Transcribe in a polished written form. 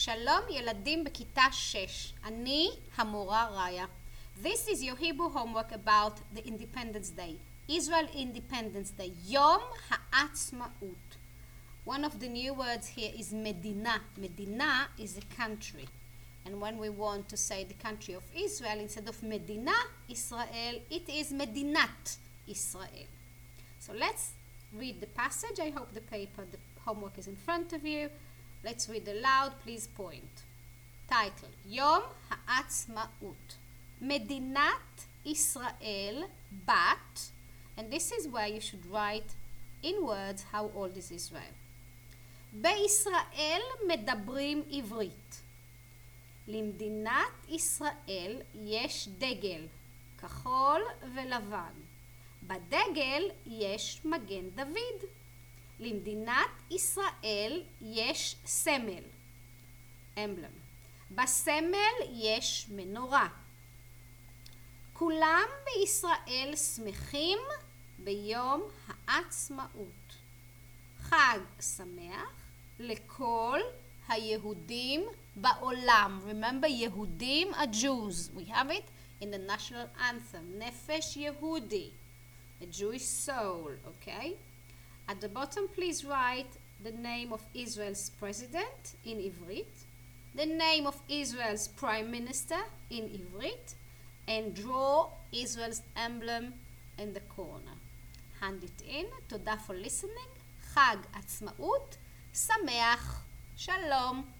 שלום ילדים בכיתה 6. אני המורה ראיה. This is your Hebrew homework about the Independence Day. Israel Independence Day. יום העצמאות. One of the new words here is Medina. Medina is a country. And when we want to say the country of Israel, instead of Medina, Israel, it is Medinat Israel. So let's read the passage. I hope the homework is in front of you. Let's read aloud. Please point. Title: יום העצמאות. Medinat Israel bat, and this is where you should write in words how old is Israel. בישראל מדברים עברית. למדינת ישראל יש דגל, כחול ולבן. בדגל יש מגן דוד. למדינת ישראל יש סמל, emblem. בסמל יש מנורה. כולם בישראל שמחים ביום העצמאות. חג שמח לכל היהודים בעולם. Remember, יהודים are Jews. We have it in the national anthem. נפש יהודי, a Jewish soul, okay? At the bottom, please write the name of Israel's president in Ivrit, the name of Israel's prime minister in Ivrit, and draw Israel's emblem in the corner. Hand it in. תודה for listening. חג עצמאות שמח. שלום.